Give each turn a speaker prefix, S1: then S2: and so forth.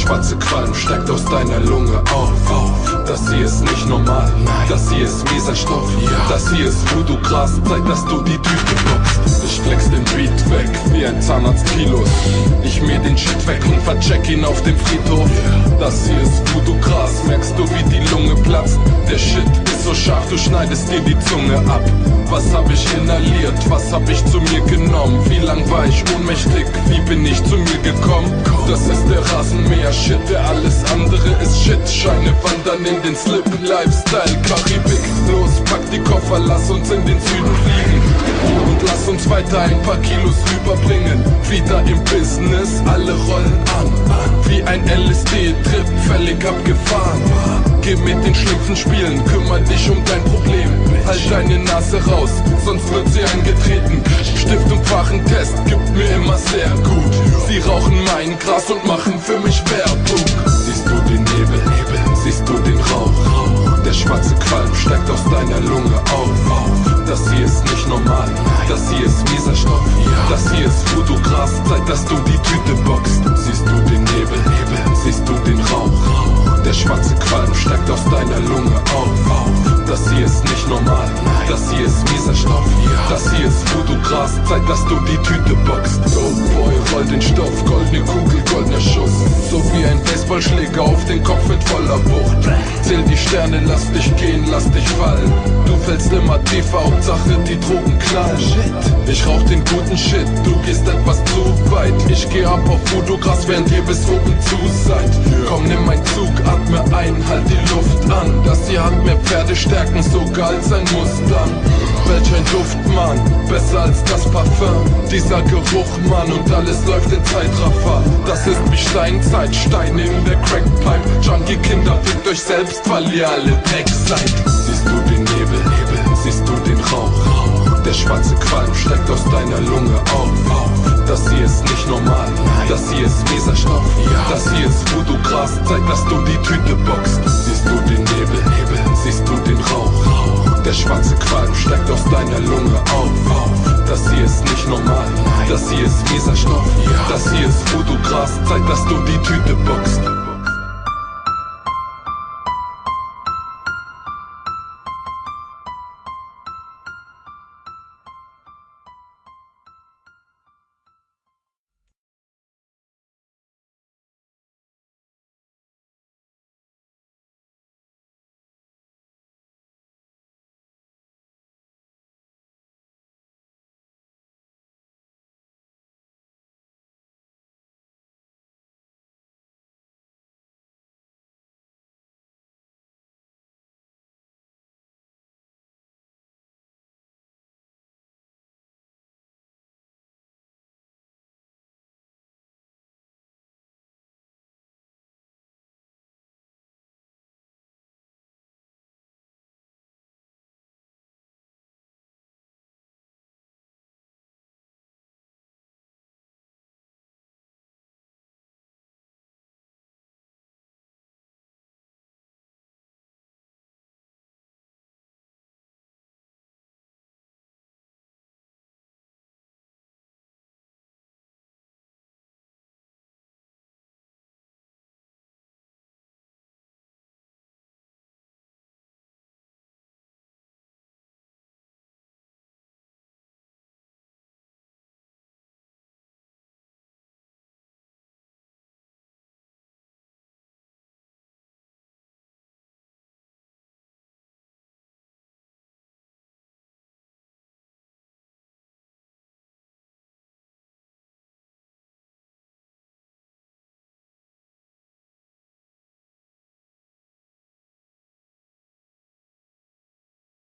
S1: schwarze Qualm steigt aus deiner Lunge auf. Das hier ist nicht normal, das hier ist Meserstoff. Das hier ist Voodoo-Gras, zeigt, dass du die Tüte bockst. Ich flex den Beat weg, wie ein Zahnarzt Kilos. Ich mäh den Shit weg und vercheck ihn auf dem Friedhof. Das hier ist Voodoo-Gras, merkst du, wie die Lunge platzt. Der Shit ist so scharf, du schneidest dir die Zunge ab. Was hab ich inhaliert, was hab ich zu mir genommen? Wie lang war ich ohnmächtig, wie bin ich zu mir gekommen? Das ist der Rasenmäher-Shit, der alles andere ist Shit. Scheine wandern in den Slip, Lifestyle, Karibik. Los, pack die Koffer, lass uns in den Süden fliegen. Und lass uns weiter ein paar Kilos rüberbringen. Wieder im Business, alle rollen an. Wie ein LSD-Trip, völlig abgefahren. Geh mit den Schlümpfen spielen, kümmer dich um dein Problem. Halt deine Nase raus, sonst wird sie eingetreten. Stift und Fachentest gibt mir immer sehr gut. Sie rauchen mein Gras und machen für mich Werbung. Siehst du den Nebel, siehst du den Rauch. Der schwarze Qualm steigt aus deiner Lunge auf. Das hier ist nicht normal, das hier ist Meserstoff. Das hier ist Voodoo-Gras, zeigt, dass du die Tüte bockst. Siehst du den Nebel, siehst du den Rauch. Der schwarze Qualm steigt aus deiner Lunge auf. Das hier ist nicht normal, das hier ist Meserstoff. Das hier ist Voodoo-Gras, zeigt, dass du die Tüte bockst. Goldboy, roll den Stoff, goldene Kugel, goldener Schuss. So wie ein Baseballschläger auf den Kopf mit voller Wucht. Zähl die Sterne, lass dich gehen, lass dich fallen. Du fällst immer tiefer, Hauptsache die Drogen knallen. Ich rauch den guten Shit, du gehst etwas zu weit. Ich geh ab auf Voodoo-Gras, während ihr bis oben zu seid. Komm, nimm mein Zug, atme ein, halt die Luft an. Das hier hat mehr Pferdestärken, sogar als ein Mustang. Welch ein Duft, Mann, besser als das Parfum. Dieser Geruch, Mann, und alles läuft in Zeitraffer. Das ist wie Steinzeit, Steine in der Crackpipe. Junkie-Kinder, fickt euch selbst, weil ihr alle Dreck seid. Siehst du den Nebel, siehst du den Rauch. Der schwarze Qualm steigt aus deiner Lunge auf. Das hier ist nicht normal, das hier ist Meserstoff. Das hier ist Voodoo-Gras, zeigt, dass du die Tüte bockst. Siehst du den Nebel, siehst du den Rauch. Der schwarze Qualm steigt aus deiner Lunge auf. Das hier ist nicht normal, das hier ist Meserstoff. Das hier ist Voodoo-Gras, zeigt, dass du die Tüte bockst.